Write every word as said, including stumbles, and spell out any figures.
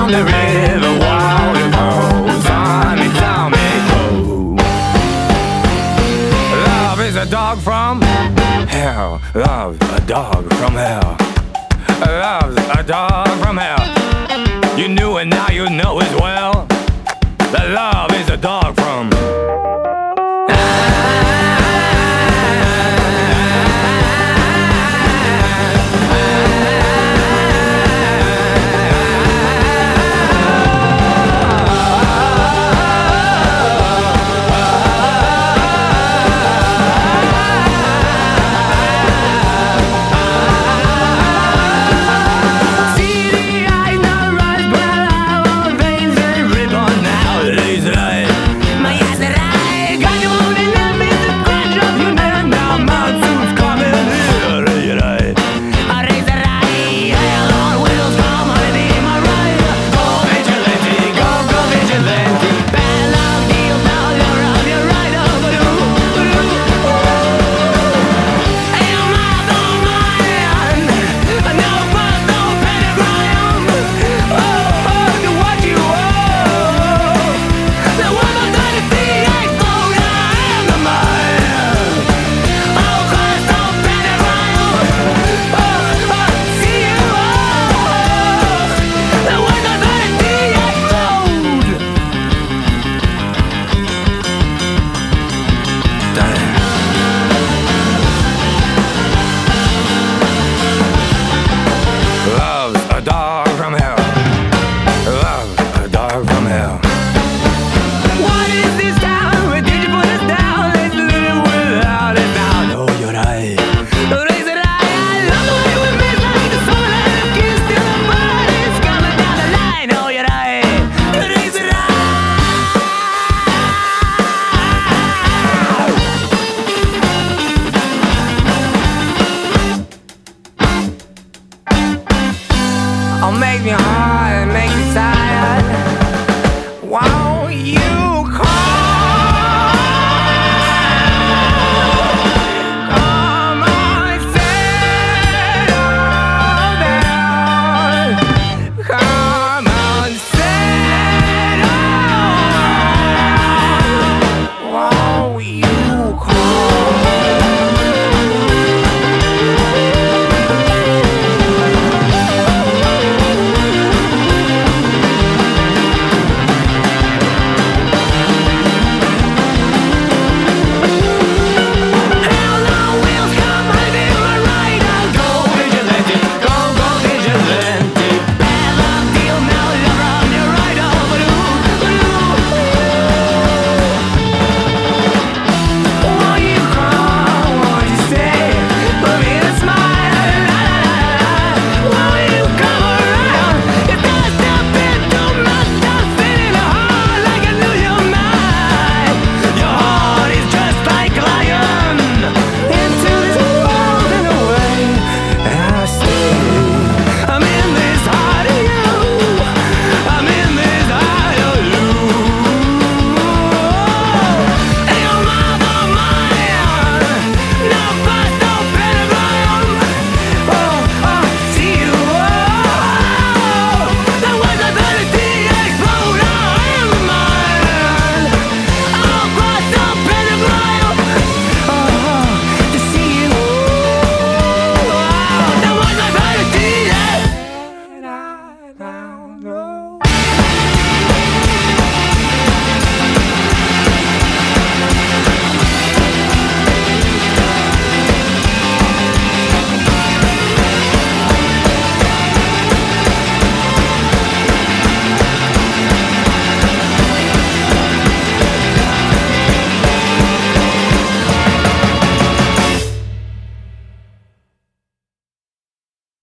down the river water flows on me, tell me go. Love is a dog from hell. Love's a dog from hell. Love's a dog from hell. You knew it, now you know as well. That love is a dog from dog from hell. Love, a dog from hell. What is this town? Where did you put us down? Let's live without it now. Oh, you're right. Raise it high. I love the way we miss like the soul and the kiss till the body's coming down the line. Oh, you're right. Raise it high. I'll make me hard and make me tired. Wow, you